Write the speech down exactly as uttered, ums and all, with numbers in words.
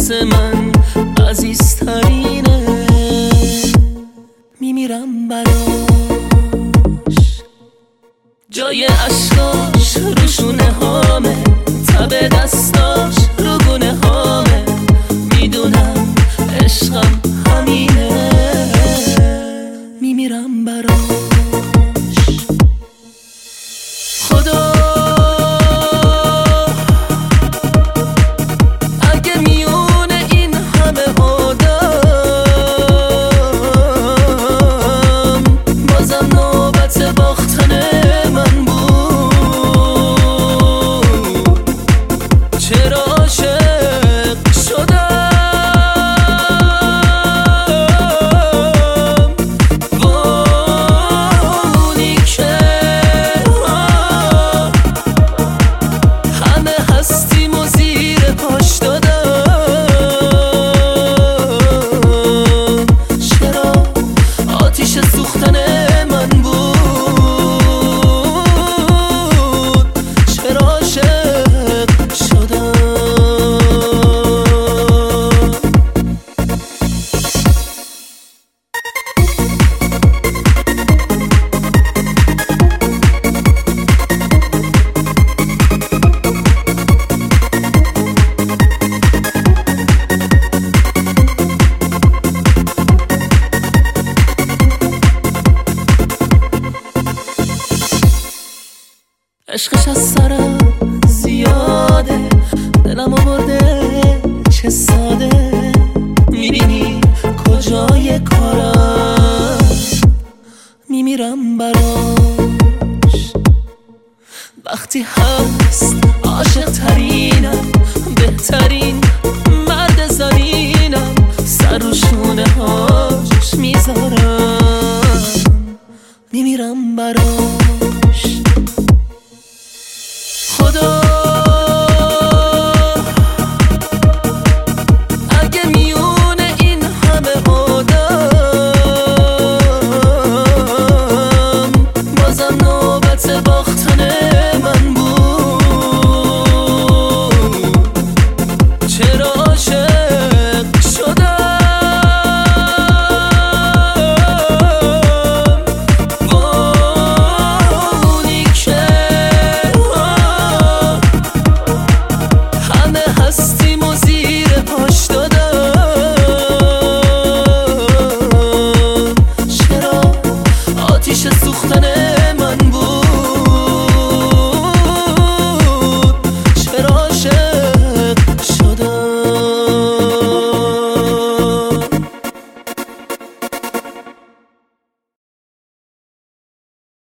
واسه من عزیزترینه، میمیرم براش. جای عشقاش رو شونه هامه، تب دستاش رو گونه هامه، میدونم عشقم همینه، میمیرم براش. خدا اگه میونه این همه آدم، بازم نوبت باختن من بود. چرا عاشق شدم وانی که همه هستیم و زیر پاش دادم. چرا آتیش سوختن من بود، چرا عاشق شدم. عشقش از سرم زیاده، دلم آورده چه ساده. میبینی کجای کارم، میمیرم براش. وقتی هست عاشق ترینم، بهترین